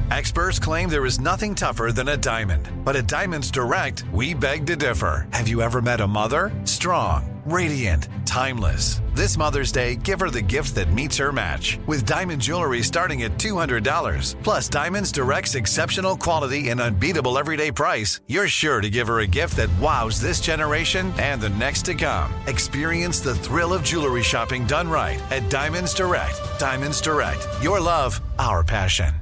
Experts claim there is nothing tougher than a diamond. But at Diamonds Direct, we beg to differ. Have you ever met a mother? Strong, radiant, timeless. This Mother's Day, give her the gift that meets her match. With diamond jewelry starting at $200. Plus Diamonds Direct's exceptional quality and unbeatable everyday price, you're sure to give her a gift that wows this generation and the next to come. Experience the thrill of jewelry shopping done right at Diamonds Direct. Diamonds Direct. Your love, our passion.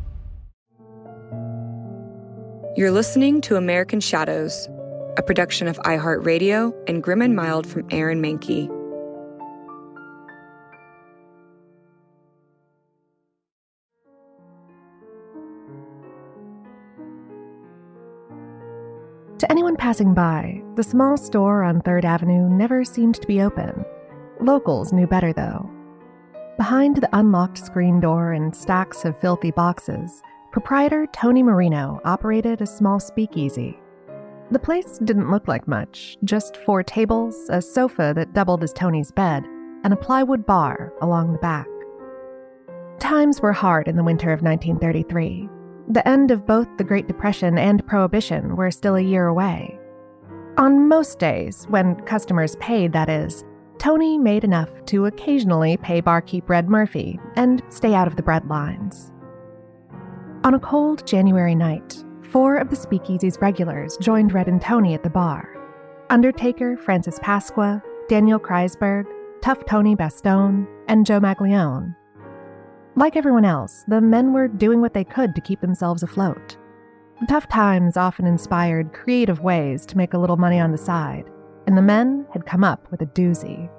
You're listening to American Shadows, a production of iHeartRadio and Grim and Mild from Aaron Mahnke. To anyone passing by, the small store on 3rd Avenue never seemed to be open. Locals knew better, though. Behind the unlocked screen door and stacks of filthy boxes, proprietor Tony Marino operated a small speakeasy. The place didn't look like much, just 4 tables, a sofa that doubled as Tony's bed, and a plywood bar along the back. Times were hard in the winter of 1933. The end of both the Great Depression and Prohibition were still a year away. On most days, when customers paid, that is, Tony made enough to occasionally pay barkeep Red Murphy and stay out of the bread lines. On a cold January night, 4 of the speakeasy's regulars joined Red and Tony at the bar. Undertaker Francis Pasqua, Daniel Kreisberg, Tough Tony Bastone, and Joe Maglione. Like everyone else, the men were doing what they could to keep themselves afloat. Tough times often inspired creative ways to make a little money on the side, and the men had come up with a doozy.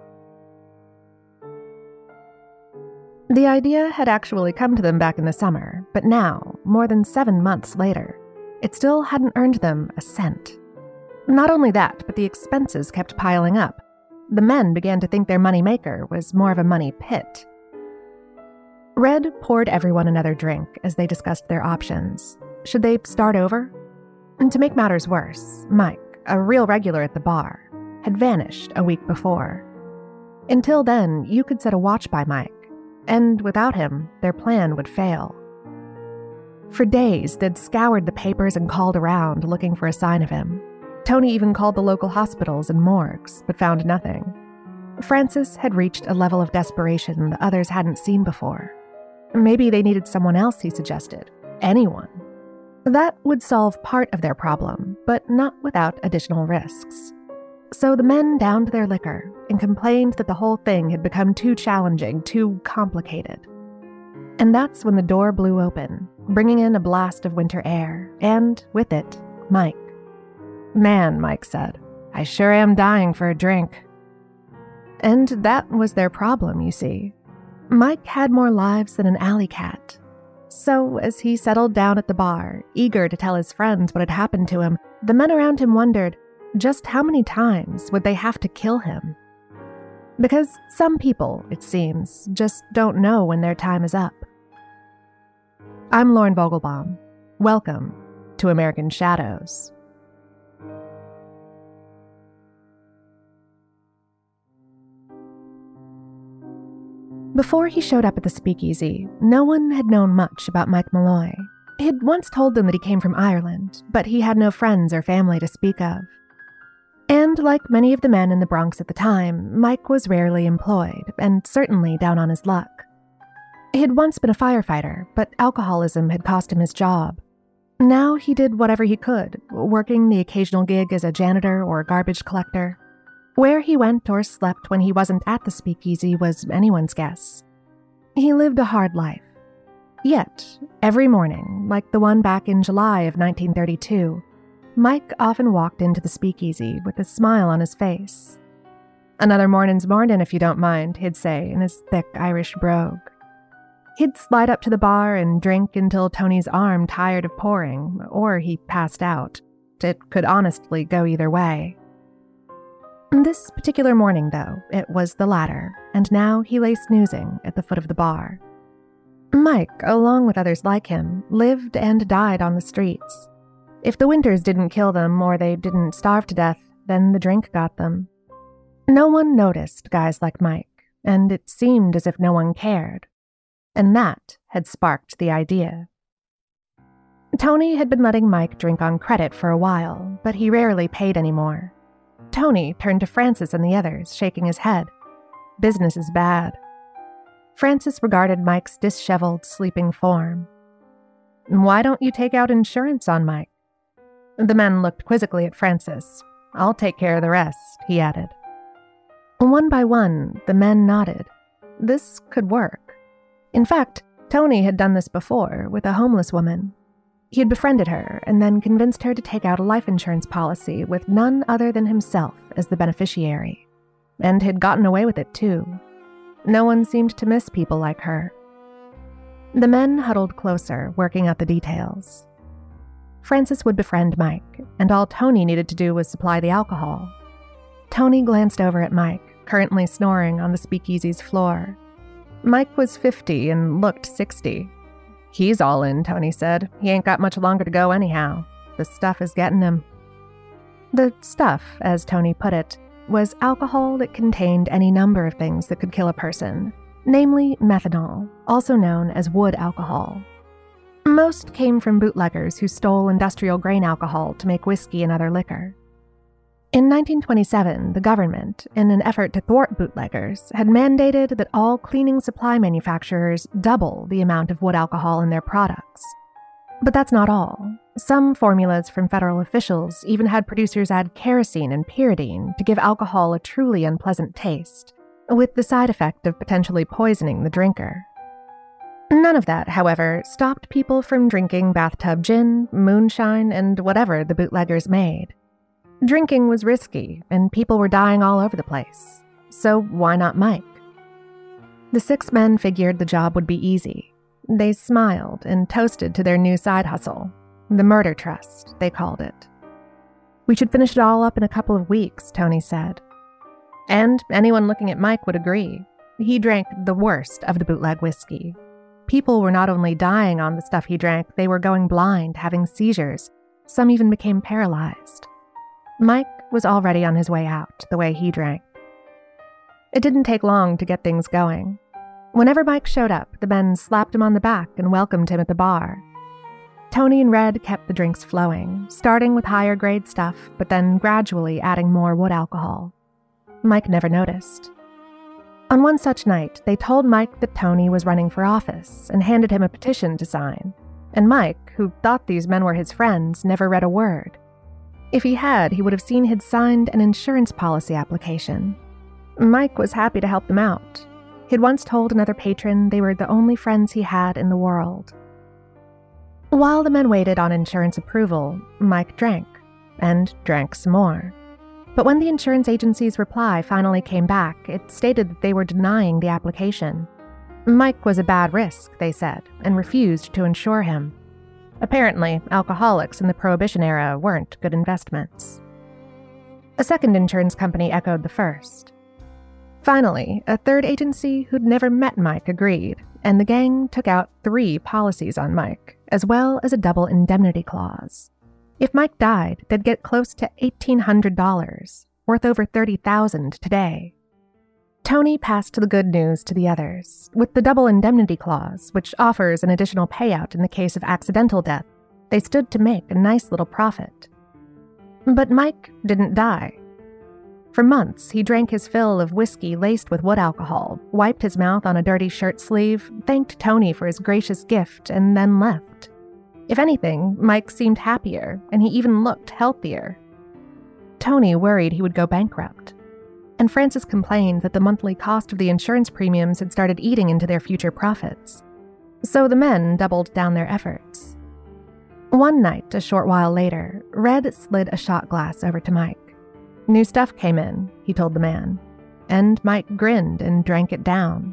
The idea had actually come to them back in the summer, but now, more than 7 months later, it still hadn't earned them a cent. Not only that, but the expenses kept piling up. The men began to think their moneymaker was more of a money pit. Red poured everyone another drink as they discussed their options. Should they start over? And to make matters worse, Mike, a real regular at the bar, had vanished a week before. Until then, you could set a watch by Mike, and without him, their plan would fail. For days, they'd scoured the papers and called around looking for a sign of him. Tony even called the local hospitals and morgues, but found nothing. Francis had reached a level of desperation the others hadn't seen before. Maybe they needed someone else, he suggested. Anyone. That would solve part of their problem, but not without additional risks. So the men downed their liquor and complained that the whole thing had become too challenging, too complicated. And that's when the door blew open, bringing in a blast of winter air, and, with it, Mike. "Man," Mike said, "I sure am dying for a drink." And that was their problem, you see. Mike had more lives than an alley cat. So, as he settled down at the bar, eager to tell his friends what had happened to him, the men around him wondered, just how many times would they have to kill him? Because some people, it seems, just don't know when their time is up. I'm Lauren Vogelbaum. Welcome to American Shadows. Before he showed up at the speakeasy, no one had known much about Mike Malloy. He'd once told them that he came from Ireland, but he had no friends or family to speak of. And like many of the men in the Bronx at the time, Mike was rarely employed, and certainly down on his luck. He had once been a firefighter, but alcoholism had cost him his job. Now he did whatever he could, working the occasional gig as a janitor or a garbage collector. Where he went or slept when he wasn't at the speakeasy was anyone's guess. He lived a hard life. Yet, every morning, like the one back in July of 1932, Mike often walked into the speakeasy with a smile on his face. "Another mornin's mornin', if you don't mind," he'd say in his thick Irish brogue. He'd slide up to the bar and drink until Tony's arm tired of pouring, or he passed out. It could honestly go either way. This particular morning, though, it was the latter, and now he lay snoozing at the foot of the bar. Mike, along with others like him, lived and died on the streets. If the winters didn't kill them or they didn't starve to death, then the drink got them. No one noticed guys like Mike, and it seemed as if no one cared. And that had sparked the idea. Tony had been letting Mike drink on credit for a while, but he rarely paid anymore. Tony turned to Francis and the others, shaking his head. Business is bad. Francis regarded Mike's disheveled, sleeping form. Why don't you take out insurance on Mike? The men looked quizzically at Francis. I'll take care of the rest, he added. One by one, the men nodded. This could work. In fact, Tony had done this before with a homeless woman. He had befriended her and then convinced her to take out a life insurance policy with none other than himself as the beneficiary. And had gotten away with it, too. No one seemed to miss people like her. The men huddled closer, working out the details. Francis would befriend Mike, and all Tony needed to do was supply the alcohol. Tony glanced over at Mike, currently snoring on the speakeasy's floor. Mike was 50 and looked 60. He's all in, Tony said. He ain't got much longer to go anyhow. The stuff is getting him. The stuff, as Tony put it, was alcohol that contained any number of things that could kill a person, namely methanol, also known as wood alcohol. Most came from bootleggers who stole industrial grain alcohol to make whiskey and other liquor. In 1927, the government, in an effort to thwart bootleggers, had mandated that all cleaning supply manufacturers double the amount of wood alcohol in their products. But that's not all. Some formulas from federal officials even had producers add kerosene and pyridine to give alcohol a truly unpleasant taste, with the side effect of potentially poisoning the drinker. None of that, however, stopped people from drinking bathtub gin, moonshine, and whatever the bootleggers made. Drinking was risky, and people were dying all over the place. So why not Mike? The 6 men figured the job would be easy. They smiled and toasted to their new side hustle, the murder trust, they called it. We should finish it all up in a couple of weeks, Tony said. And anyone looking at Mike would agree. He drank the worst of the bootleg whiskey. People were not only dying on the stuff he drank, they were going blind, having seizures. Some even became paralyzed. Mike was already on his way out, the way he drank. It didn't take long to get things going. Whenever Mike showed up, the men slapped him on the back and welcomed him at the bar. Tony and Red kept the drinks flowing, starting with higher grade stuff, but then gradually adding more wood alcohol. Mike never noticed. On one such night, they told Mike that Tony was running for office and handed him a petition to sign. And Mike, who thought these men were his friends, never read a word. If he had, he would have seen he'd signed an insurance policy application. Mike was happy to help them out. He'd once told another patron they were the only friends he had in the world. While the men waited on insurance approval, Mike drank, and drank some more. But when the insurance agency's reply finally came back, it stated that they were denying the application. Mike was a bad risk, they said, and refused to insure him. Apparently, alcoholics in the Prohibition era weren't good investments. A second insurance company echoed the first. Finally, a third agency who'd never met Mike agreed, and the gang took out 3 policies on Mike, as well as a double indemnity clause. If Mike died, they'd get close to $1,800, worth over $30,000 today. Tony passed the good news to the others. With the double indemnity clause, which offers an additional payout in the case of accidental death, they stood to make a nice little profit. But Mike didn't die. For months, he drank his fill of whiskey laced with wood alcohol, wiped his mouth on a dirty shirt sleeve, thanked Tony for his gracious gift, and then left. If anything, Mike seemed happier, and he even looked healthier. Tony worried he would go bankrupt. And Francis complained that the monthly cost of the insurance premiums had started eating into their future profits. So the men doubled down their efforts. One night, a short while later, Red slid a shot glass over to Mike. New stuff came in, he told the man, and Mike grinned and drank it down.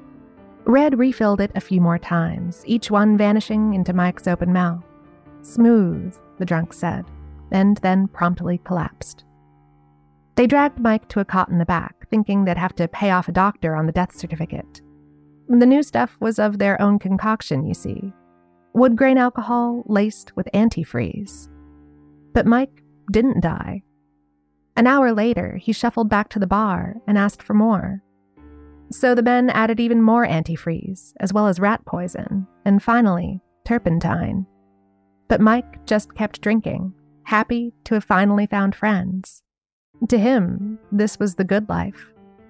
Red refilled it a few more times, each one vanishing into Mike's open mouth. Smooth, the drunk said, and then promptly collapsed. They dragged Mike to a cot in the back, thinking they'd have to pay off a doctor on the death certificate. The new stuff was of their own concoction, you see. Wood grain alcohol laced with antifreeze. But Mike didn't die. An hour later, he shuffled back to the bar and asked for more. So the men added even more antifreeze, as well as rat poison, and finally, turpentine. But Mike just kept drinking, happy to have finally found friends. To him, this was the good life.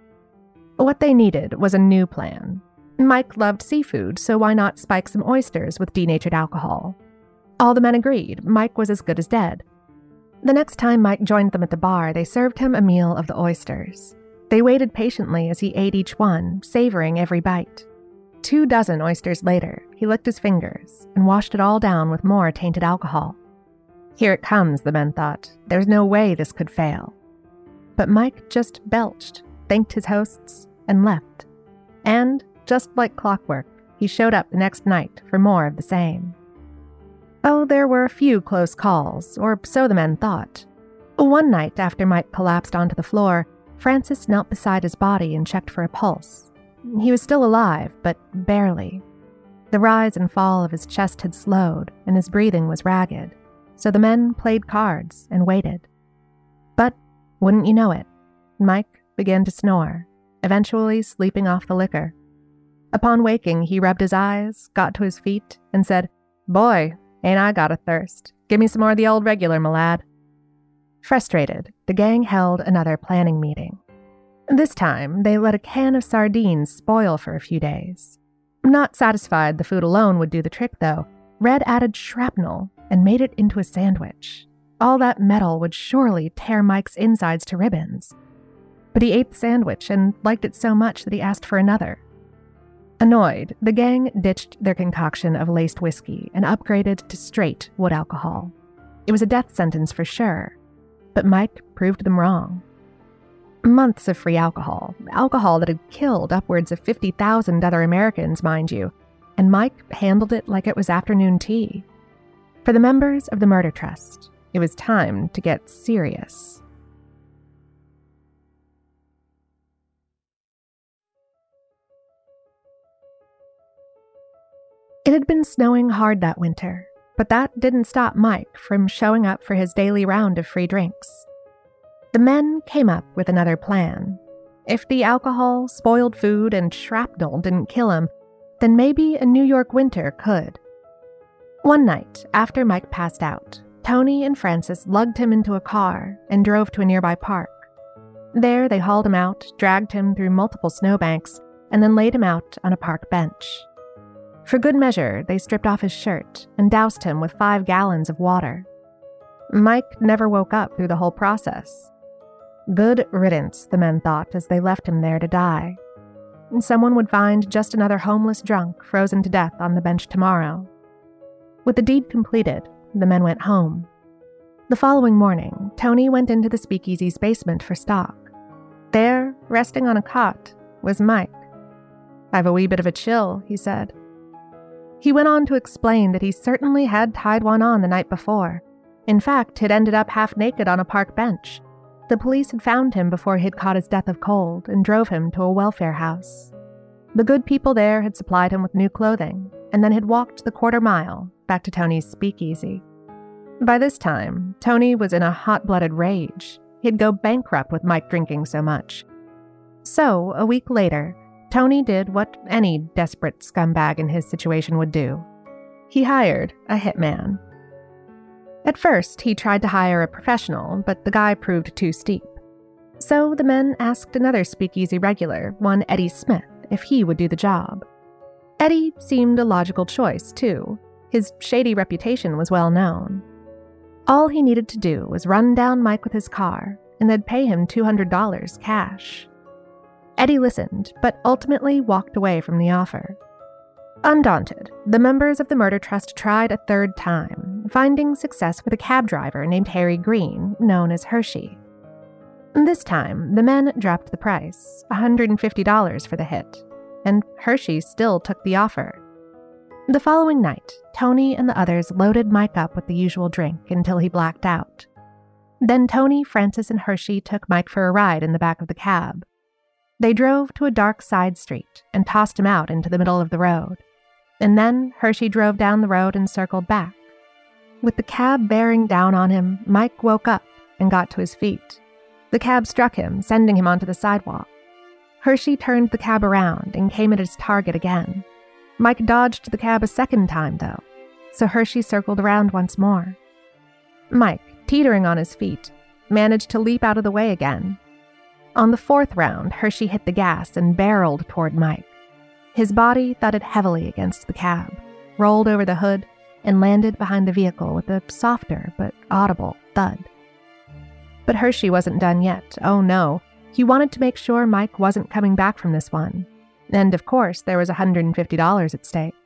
What they needed was a new plan. Mike loved seafood, so why not spike some oysters with denatured alcohol? All the men agreed Mike was as good as dead. The next time Mike joined them at the bar, they served him a meal of the oysters. They waited patiently as he ate each one, savoring every bite. 24 oysters later, he licked his fingers and washed it all down with more tainted alcohol. Here it comes, the men thought. There's no way this could fail. But Mike just belched, thanked his hosts, and left. And, just like clockwork, he showed up the next night for more of the same. Oh, there were a few close calls, or so the men thought. One night after Mike collapsed onto the floor, Francis knelt beside his body and checked for a pulse. He was still alive, but barely. The rise and fall of his chest had slowed, and his breathing was ragged, so the men played cards and waited. But, wouldn't you know it, Mike began to snore, eventually sleeping off the liquor. Upon waking, he rubbed his eyes, got to his feet, and said, "Boy, ain't I got a thirst. Give me some more of the old regular, my lad." Frustrated, the gang held another planning meeting. This time, they let a can of sardines spoil for a few days. Not satisfied the food alone would do the trick, though, Red added shrapnel and made it into a sandwich. All that metal would surely tear Mike's insides to ribbons. But he ate the sandwich and liked it so much that he asked for another. Annoyed, the gang ditched their concoction of laced whiskey and upgraded to straight wood alcohol. It was a death sentence for sure, but Mike proved them wrong. Months of free alcohol that had killed upwards of 50,000 other Americans, mind you, and Mike handled it like it was afternoon tea. For the members of the Murder Trust, it was time to get serious. It had been snowing hard that winter, but that didn't stop Mike from showing up for his daily round of free drinks. The men came up with another plan. If the alcohol, spoiled food, and shrapnel didn't kill him, then maybe a New York winter could. One night, after Mike passed out, Tony and Francis lugged him into a car and drove to a nearby park. There, they hauled him out, dragged him through multiple snowbanks, and then laid him out on a park bench. For good measure, they stripped off his shirt and doused him with 5 gallons of water. Mike never woke up through the whole process. Good riddance, the men thought as they left him there to die. Someone would find just another homeless drunk frozen to death on the bench tomorrow. With the deed completed, the men went home. The following morning, Tony went into the speakeasy's basement for stock. There, resting on a cot, was Mike. "I've a wee bit of a chill," he said. He went on to explain that he certainly had tied one on the night before. In fact, had ended up half naked on a park bench. The police had found him before he'd caught his death of cold and drove him to a welfare house. The good people there had supplied him with new clothing, and then had walked the quarter-mile back to Tony's speakeasy. By this time, Tony was in a hot-blooded rage. He'd go bankrupt with Mike drinking so much. So, a week later, Tony did what any desperate scumbag in his situation would do. He hired a hitman. At first, he tried to hire a professional, but the guy proved too steep. So the men asked another speakeasy regular, one Eddie Smith, if he would do the job. Eddie seemed a logical choice, too. His shady reputation was well known. All he needed to do was run down Mike with his car, and they'd pay him $200 cash. Eddie listened, but ultimately walked away from the offer. Undaunted, the members of the Murder Trust tried a third time, finding success with a cab driver named Harry Green, known as Hershey. This time, the men dropped the price, $150 for the hit, and Hershey still took the offer. The following night, Tony and the others loaded Mike up with the usual drink until he blacked out. Then Tony, Francis, and Hershey took Mike for a ride in the back of the cab. They drove to a dark side street and tossed him out into the middle of the road. And then Hershey drove down the road and circled back. With the cab bearing down on him, Mike woke up and got to his feet. The cab struck him, sending him onto the sidewalk. Hershey turned the cab around and came at his target again. Mike dodged the cab a second time, though. so Hershey circled around once more. Mike, teetering on his feet, managed to leap out of the way again. On the fourth round, Hershey hit the gas and barreled toward Mike. His body thudded heavily against the cab, rolled over the hood, and landed behind the vehicle with a softer but audible thud. But Hershey wasn't done yet. Oh no, he wanted to make sure Mike wasn't coming back from this one. And of course, there was $150 at stake.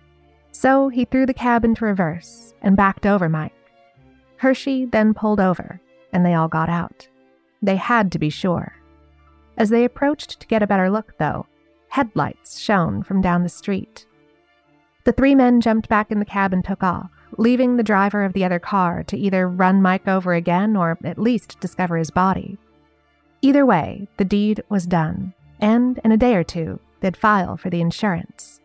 So he threw the cab into reverse and backed over Mike. Hershey then pulled over, and they all got out. They had to be sure. As they approached to get a better look, though, headlights shone from down the street. The three men jumped back in the cab and took off, leaving the driver of the other car to either run Mike over again or at least discover his body. Either way, the deed was done, and in a day or two, they'd file for the insurance.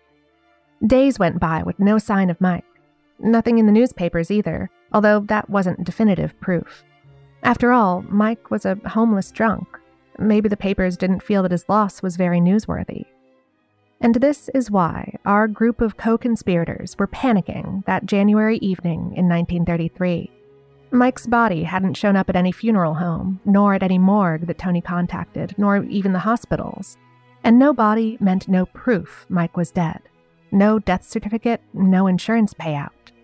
Days went by with no sign of Mike. Nothing in the newspapers either, although that wasn't definitive proof. After all, Mike was a homeless drunk. Maybe the papers didn't feel that his loss was very newsworthy. And this is why our group of co-conspirators were panicking that January evening in 1933. Mike's body hadn't shown up at any funeral home, nor at any morgue that Tony contacted, nor even the hospitals. And no body meant no proof Mike was dead. No death certificate, no insurance payout.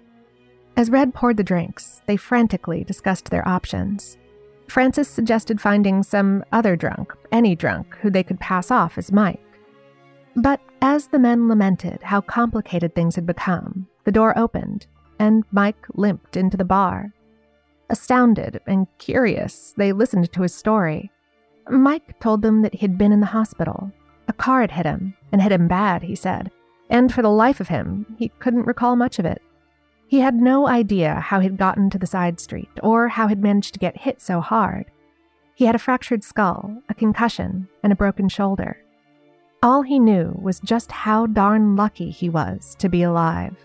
As Red poured the drinks, they frantically discussed their options. Francis suggested finding some other drunk, any drunk, who they could pass off as Mike. But as the men lamented how complicated things had become, the door opened, and Mike limped into the bar. Astounded and curious, they listened to his story. Mike told them that he'd been in the hospital. A car had hit him, and hit him bad, he said, and for the life of him, he couldn't recall much of it. He had no idea how he'd gotten to the side street, or how he'd managed to get hit so hard. He had a fractured skull, a concussion, and a broken shoulder. All he knew was just how darn lucky he was to be alive.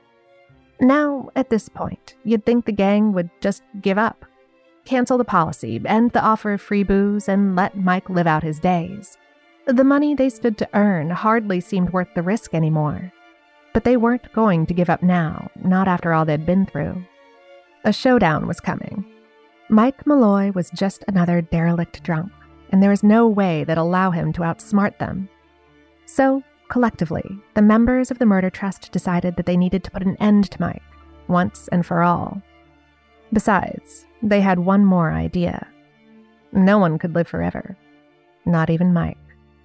Now, at this point, you'd think the gang would just give up. Cancel the policy, end the offer of free booze, and let Mike live out his days. The money they stood to earn hardly seemed worth the risk anymore. But they weren't going to give up now, not after all they'd been through. A showdown was coming. Mike Malloy was just another derelict drunk, and there was no way they'd allow him to outsmart them. So, collectively, the members of the murder trust decided that they needed to put an end to Mike, once and for all. Besides, they had one more idea. No one could live forever. Not even Mike.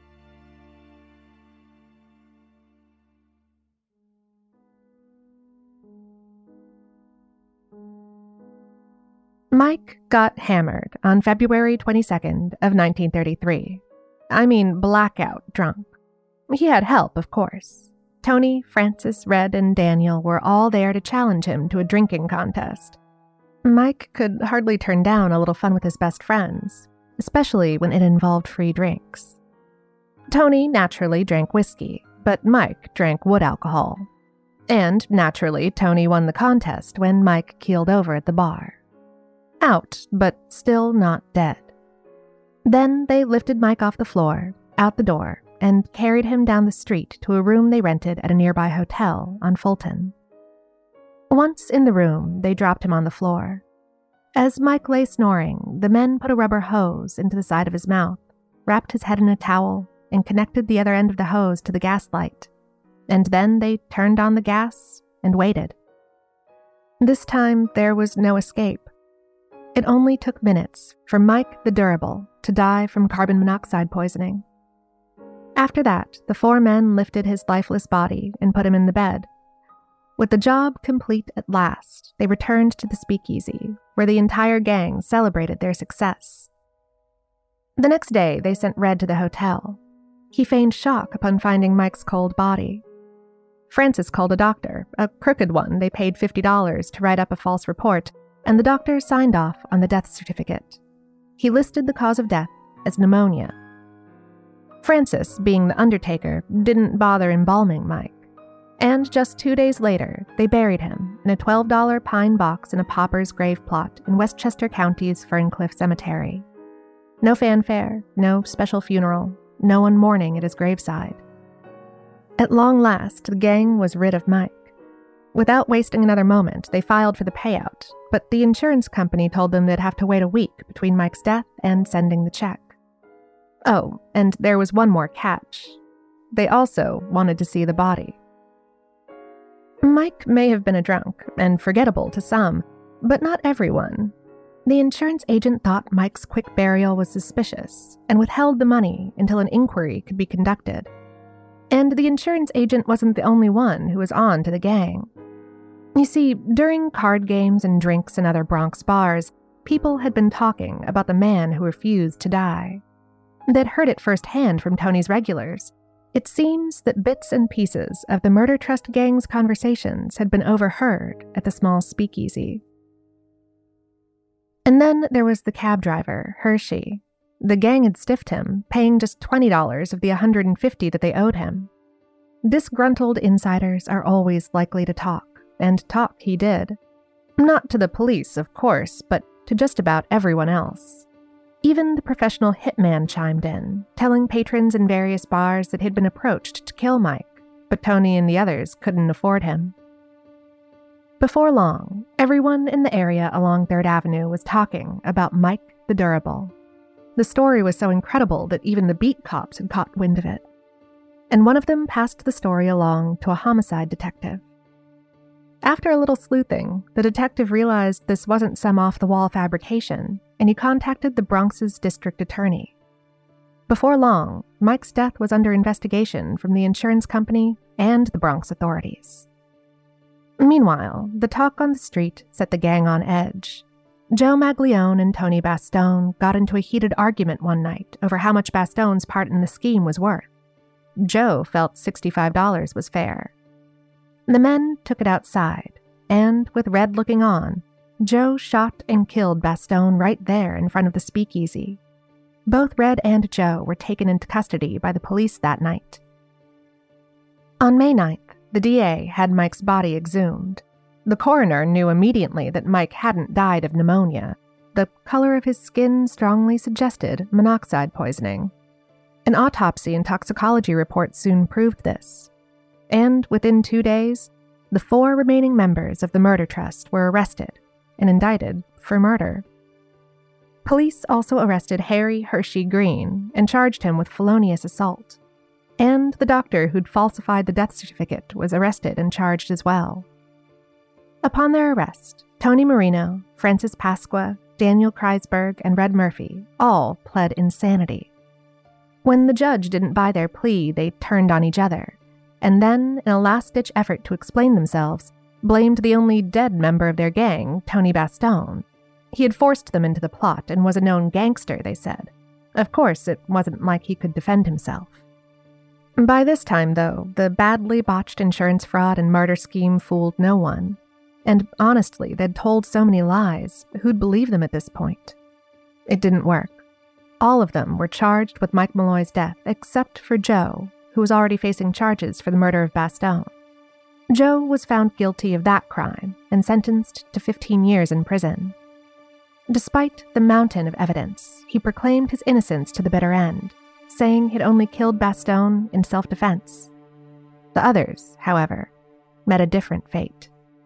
Mike got hammered on February 22nd of 1933. I mean, blackout drunk. He had help, of course. Tony, Francis, Red, and Daniel were all there to challenge him to a drinking contest. Mike could hardly turn down a little fun with his best friends, especially when it involved free drinks. Tony naturally drank whiskey, but Mike drank wood alcohol. And naturally, Tony won the contest when Mike keeled over at the bar. Out, but still not dead. Then they lifted Mike off the floor, out the door, and carried him down the street to a room they rented at a nearby hotel on Fulton. Once in the room, they dropped him on the floor. As Mike lay snoring, the men put a rubber hose into the side of his mouth, wrapped his head in a towel, and connected the other end of the hose to the gas light. And then they turned on the gas and waited. This time, there was no escape. It only took minutes for Mike the Durable to die from carbon monoxide poisoning. After that, the four men lifted his lifeless body and put him in the bed. With the job complete at last, they returned to the speakeasy, where the entire gang celebrated their success. The next day, they sent Red to the hotel. He feigned shock upon finding Mike's cold body. Francis called a doctor, a crooked one they paid $50 to write up a false report, and the doctor signed off on the death certificate. He listed the cause of death as pneumonia. Francis, being the undertaker, didn't bother embalming Mike. And just 2 days later, they buried him in a $12 pine box in a pauper's grave plot in Westchester County's Ferncliff Cemetery. No fanfare, no special funeral, no one mourning at his graveside. At long last, the gang was rid of Mike. Without wasting another moment, they filed for the payout, but the insurance company told them they'd have to wait a week between Mike's death and sending the check. Oh, and there was one more catch. They also wanted to see the body. Mike may have been a drunk and forgettable to some, but not everyone. The insurance agent thought Mike's quick burial was suspicious and withheld the money until an inquiry could be conducted. And the insurance agent wasn't the only one who was on to the gang. You see, during card games and drinks in other Bronx bars, people had been talking about the man who refused to die. They'd heard it firsthand from Tony's regulars. It seems that bits and pieces of the Murder Trust gang's conversations had been overheard at the small speakeasy. And then there was the cab driver, Hershey. The gang had stiffed him, paying just $20 of the $150 that they owed him. Disgruntled insiders are always likely to talk, and talk he did. Not to the police, of course, but to just about everyone else. Even the professional hitman chimed in, telling patrons in various bars that he'd been approached to kill Mike, but Tony and the others couldn't afford him. Before long, everyone in the area along 3rd Avenue was talking about Mike the Durable. The story was so incredible that even the beat cops had caught wind of it. And one of them passed the story along to a homicide detective. After a little sleuthing, the detective realized this wasn't some off-the-wall fabrication, and he contacted the Bronx's district attorney. Before long, Mike's death was under investigation from the insurance company and the Bronx authorities. Meanwhile, the talk on the street set the gang on edge. Joe Maglione and Tony Bastone got into a heated argument one night over how much Bastone's part in the scheme was worth. Joe felt $65 was fair. The men took it outside, and with Red looking on, Joe shot and killed Bastone right there in front of the speakeasy. Both Red and Joe were taken into custody by the police that night. On May 9th, the DA had Mike's body exhumed. The coroner knew immediately that Mike hadn't died of pneumonia. The color of his skin strongly suggested monoxide poisoning. An autopsy and toxicology report soon proved this. And within 2 days, the 4 remaining members of the Murder Trust were arrested and indicted for murder. Police also arrested Harry Hershey Green and charged him with felonious assault. And the doctor who'd falsified the death certificate was arrested and charged as well. Upon their arrest, Tony Marino, Francis Pasqua, Daniel Kreisberg, and Red Murphy all pled insanity. When the judge didn't buy their plea, they turned on each other, and then, in a last-ditch effort to explain themselves, blamed the only dead member of their gang, Tony Bastone. He had forced them into the plot and was a known gangster, they said. Of course, it wasn't like he could defend himself. By this time, though, the badly botched insurance fraud and murder scheme fooled no one. And honestly, they'd told so many lies, who'd believe them at this point? It didn't work. All of them were charged with Mike Malloy's death, except for Joe, who was already facing charges for the murder of Bastone. Joe was found guilty of that crime and sentenced to 15 years in prison. Despite the mountain of evidence, he proclaimed his innocence to the bitter end, saying he'd only killed Bastone in self-defense. The others, however, met a different fate.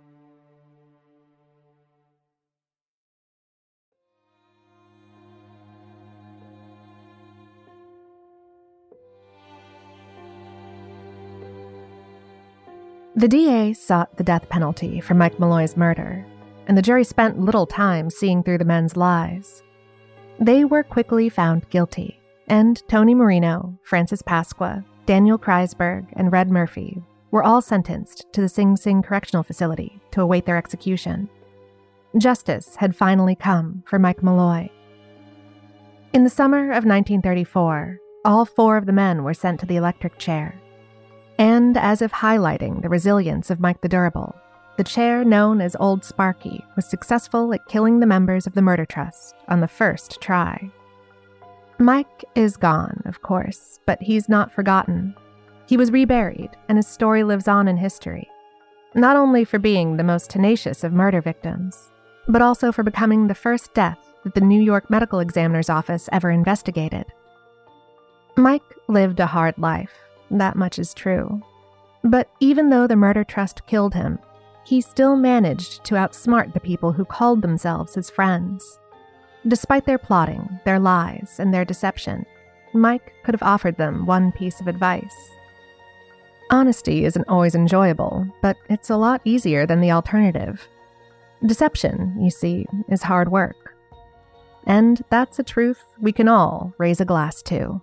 The DA sought the death penalty for Mike Malloy's murder, and the jury spent little time seeing through the men's lies. They were quickly found guilty, and Tony Marino, Francis Pasqua, Daniel Kreisberg, and Red Murphy were all sentenced to the Sing Sing Correctional Facility to await their execution. Justice had finally come for Mike Malloy. In the summer of 1934, all 4 of the men were sent to the electric chair. And as if highlighting the resilience of Mike the Durable, the chair known as Old Sparky was successful at killing the members of the Murder Trust on the first try. Mike is gone, of course, but he's not forgotten. He was reburied, and his story lives on in history, not only for being the most tenacious of murder victims, but also for becoming the first death that the New York Medical Examiner's Office ever investigated. Mike lived a hard life. That much is true. But even though the Murder Trust killed him, he still managed to outsmart the people who called themselves his friends. Despite their plotting, their lies, and their deception, Mike could have offered them one piece of advice. Honesty isn't always enjoyable, but it's a lot easier than the alternative. Deception, you see, is hard work. And that's a truth we can all raise a glass to.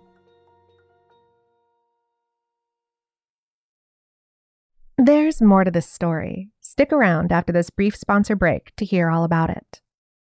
There's more to this story. Stick around after this brief sponsor break to hear all about it.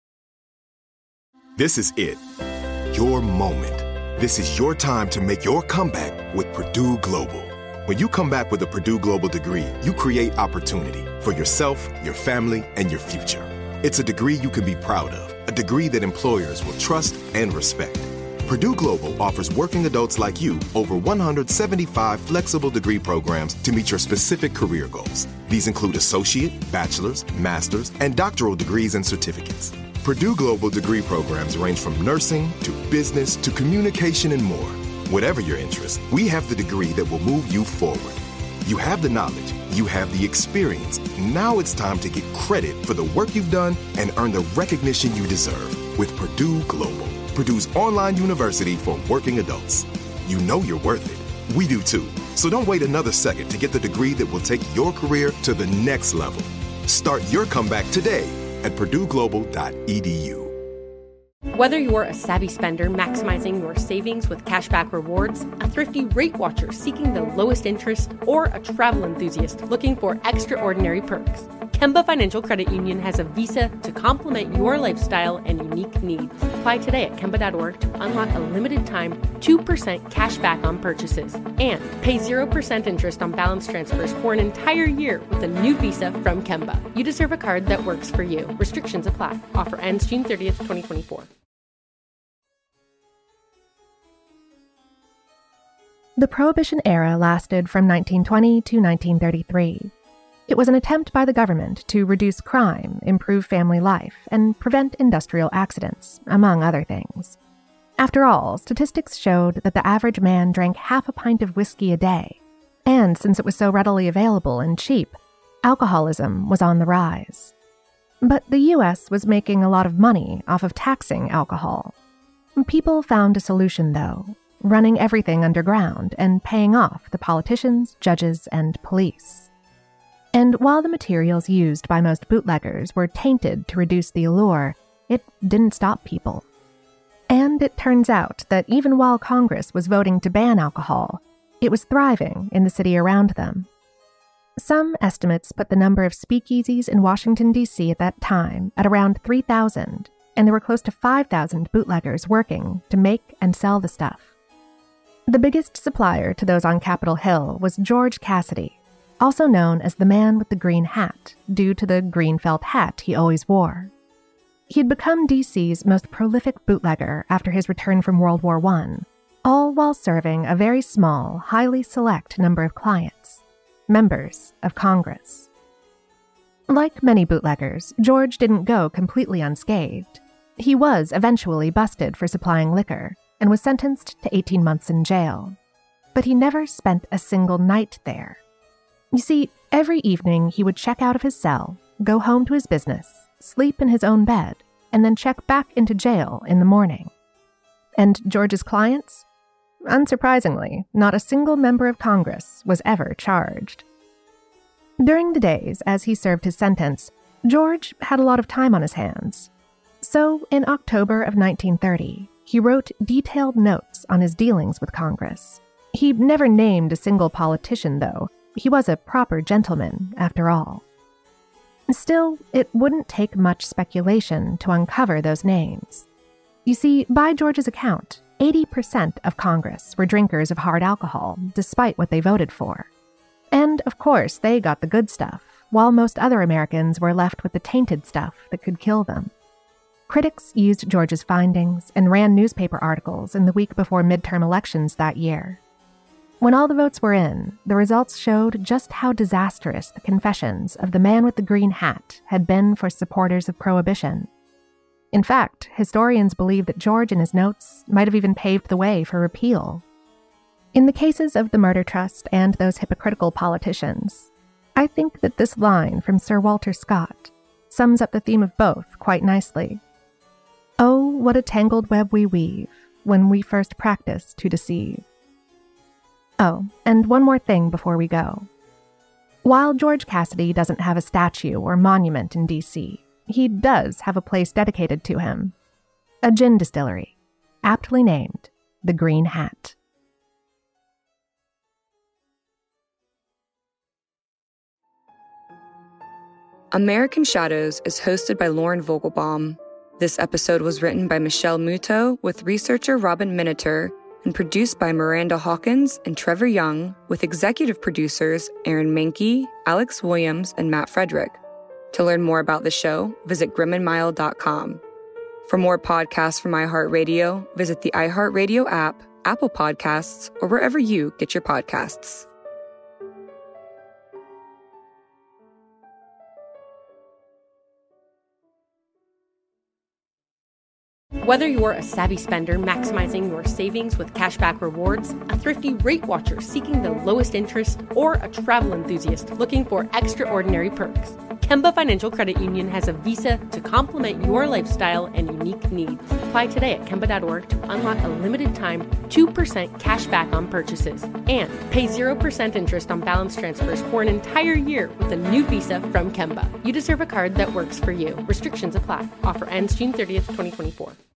This is it. Your moment. This is your time to make your comeback with Purdue Global. When you come back with a Purdue Global degree, you create opportunity for yourself, your family, and your future. It's a degree you can be proud of, a degree that employers will trust and respect. Purdue Global offers working adults like you over 175 flexible degree programs to meet your specific career goals. These include associate, bachelor's, master's, and doctoral degrees and certificates. Purdue Global degree programs range from nursing to business to communication and more. Whatever your interest, we have the degree that will move you forward. You have the knowledge, you have the experience. Now it's time to get credit for the work you've done and earn the recognition you deserve with Purdue Global, Purdue's online university for working adults. You know you're worth it. We do too. So don't wait another second to get the degree that will take your career to the next level. Start your comeback today at purdueglobal.edu. Whether you're a savvy spender maximizing your savings with cashback rewards, a thrifty rate watcher seeking the lowest interest, or a travel enthusiast looking for extraordinary perks, Kemba Financial Credit Union has a visa to complement your lifestyle and unique needs. Apply today at Kemba.org to unlock a limited-time 2% cash back on purchases and pay 0% interest on balance transfers for an entire year with a new visa from Kemba. You deserve a card that works for you. Restrictions apply. Offer ends June 30th, 2024. The Prohibition era lasted from 1920 to 1933. It was an attempt by the government to reduce crime, improve family life, and prevent industrial accidents, among other things. After all, statistics showed that the average man drank half a pint of whiskey a day, and since it was so readily available and cheap, alcoholism was on the rise. But the U.S. was making a lot of money off of taxing alcohol. People found a solution, though, running everything underground and paying off the politicians, judges, and police. And while the materials used by most bootleggers were tainted to reduce the allure, it didn't stop people. And it turns out that even while Congress was voting to ban alcohol, it was thriving in the city around them. Some estimates put the number of speakeasies in Washington, D.C. at that time at around 3,000, and there were close to 5,000 bootleggers working to make and sell the stuff. The biggest supplier to those on Capitol Hill was George Cassidy, also known as the man with the green hat, due to the green felt hat he always wore. He'd become D.C.'s most prolific bootlegger after his return from World War I, all while serving a very small, highly select number of clients, members of Congress. Like many bootleggers, George didn't go completely unscathed. He was eventually busted for supplying liquor and was sentenced to 18 months in jail. But he never spent a single night there. You see, every evening he would check out of his cell, go home to his business, sleep in his own bed, and then check back into jail in the morning. And George's clients? Unsurprisingly, not a single member of Congress was ever charged. During the days as he served his sentence, George had a lot of time on his hands. So, in October of 1930, he wrote detailed notes on his dealings with Congress. He never named a single politician, though. He was a proper gentleman, after all. Still, it wouldn't take much speculation to uncover those names. You see, by George's account, 80% of Congress were drinkers of hard alcohol, despite what they voted for. And, of course, they got the good stuff, while most other Americans were left with the tainted stuff that could kill them. Critics used George's findings and ran newspaper articles in the week before midterm elections that year. When all the votes were in, the results showed just how disastrous the confessions of the man with the green hat had been for supporters of Prohibition. In fact, historians believe that George and his notes might have even paved the way for repeal. In the cases of the murder trust and those hypocritical politicians, I think that this line from Sir Walter Scott sums up the theme of both quite nicely. Oh, what a tangled web we weave when we first practice to deceive. Oh, and one more thing before we go. While George Cassidy doesn't have a statue or monument in D.C., he does have a place dedicated to him. A gin distillery, aptly named the Green Hat. American Shadows is hosted by Lauren Vogelbaum. This episode was written by Michelle Muto with researcher Robin Miniter and produced by Miranda Hawkins and Trevor Young with executive producers Aaron Mankey, Alex Williams, and Matt Frederick. To learn more about the show, visit grimandmild.com. For more podcasts from iHeartRadio, visit the iHeartRadio app, Apple Podcasts, or wherever you get your podcasts. Whether you're a savvy spender maximizing your savings with cashback rewards, a thrifty rate watcher seeking the lowest interest, or a travel enthusiast looking for extraordinary perks, Kemba Financial Credit Union has a visa to complement your lifestyle and unique needs. Apply today at Kemba.org to unlock a limited-time 2% cash back on purchases and pay 0% interest on balance transfers for an entire year with a new visa from Kemba. You deserve a card that works for you. Restrictions apply. Offer ends June 30th, 2024.